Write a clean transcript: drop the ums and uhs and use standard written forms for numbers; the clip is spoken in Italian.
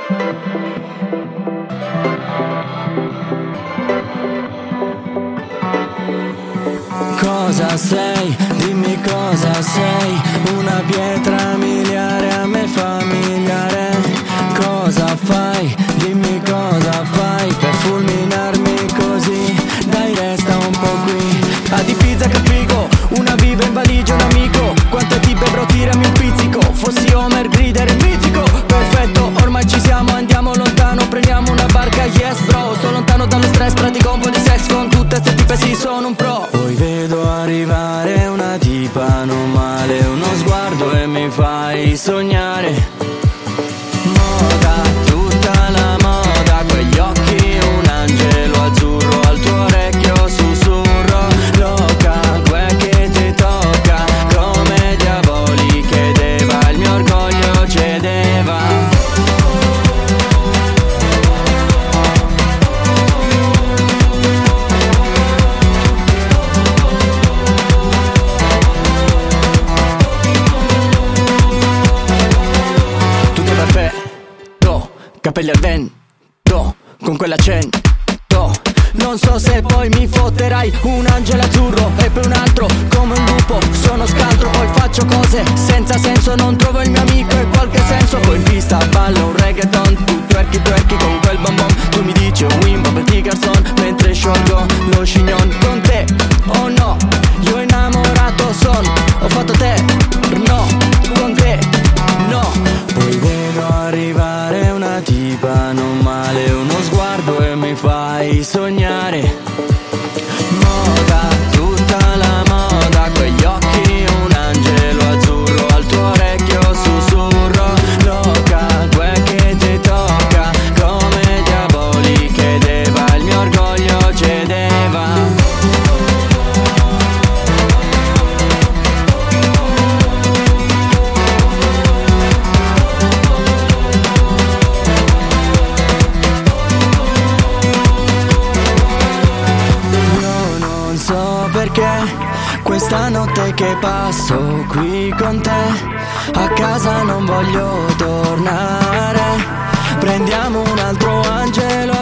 Cosa sei? Dimmi cosa sei. Una pietra miliare a me familiare. Cosa fai? Dimmi cosa fai per fulminarmi così. Dai, resta un po' qui. A di pizza che figo, una viva in valigia un amico. Quante tipe bro, tirami un pizzico. Fossi Homer, grider mitico. Perfetto, ormai ci siamo, andiamo lontano. Prendiamo una barca, yes bro. Sto lontano dallo stress, pratico un po' di sex con tutte ste tipe, sì sono un pro. Poi vedo arrivare una tipa non male, uno sguardo e mi fai sognare. Moda, tutta la moda, quegli occhi, un angelo azzurro, al tuo orecchio sussurro. Loca, quel che ti tocca, come diavoli chiedeva, il mio orgoglio cedeva. Capelli al vento, con quell'accento. Non so se poi mi fotterai un angelo azzurro e poi un altro come un lupo. Sono scaltro, poi faccio cose senza senso. Non trovo il mio amico e qualche senso. Poi in pista ballo un reggaeton, tu twerky con quel bonbon. Tu mi dici un wimbo per di garçon, mentre sciolgo lo chignon. Con te, oh no, io innamorato son. Ho fatto te, no, con te, no. Poi vedo arrivare una tipa non male, uno sguardo e mi fai sognare. Moda, tutta la moda, quegli occhi, un angelo azzurro, al tuo orecchio sussurro. Loca, quel che ti tocca, come diavoli chiedeva, il mio orgoglio cedeva. Questa notte che passo qui con te, a casa non voglio tornare. Prendiamo un altro angelo